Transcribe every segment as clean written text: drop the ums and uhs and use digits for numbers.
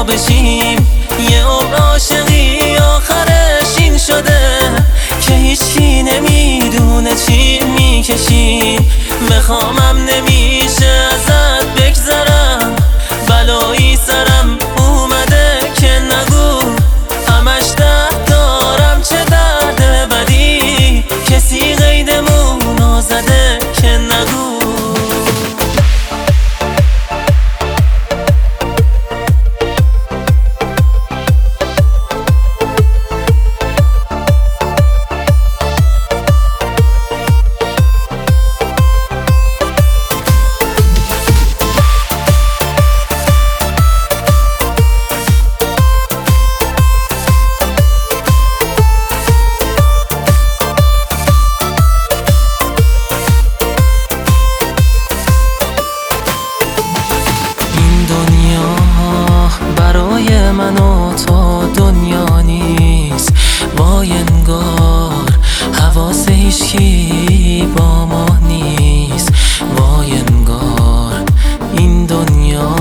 بشیم. یه عمر عاشقی آخرش این شده که هیچکی نمیدونه چی میکشیم. بخوامم نمیشه ازت بگذرم، بلایی سرم اومده که نگو. همش درد دارم چه درد بدی، کسی قیدمون آزده که نگو. برای من و تو دنیا نیست، وای انگار حواس هیچکی با ما نیست. وای انگار این دنیا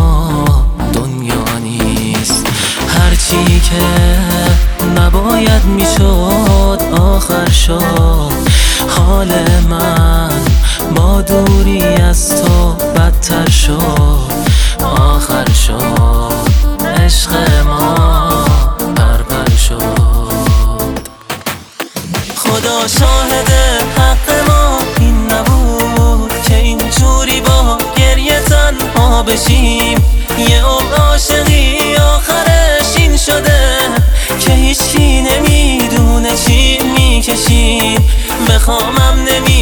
نیست. هرچی که نباید میشد آخر شد. حال من با دوری از تو بدتر شد. آخر شد عشق ما پرپر شد. خدا شاهد حق ما این نبود که اینجوری با گریه تنها بشیم. یه عمر عاشقی آخرش این شده که هیچکی نمیدونه چی میکشیم. بخوامم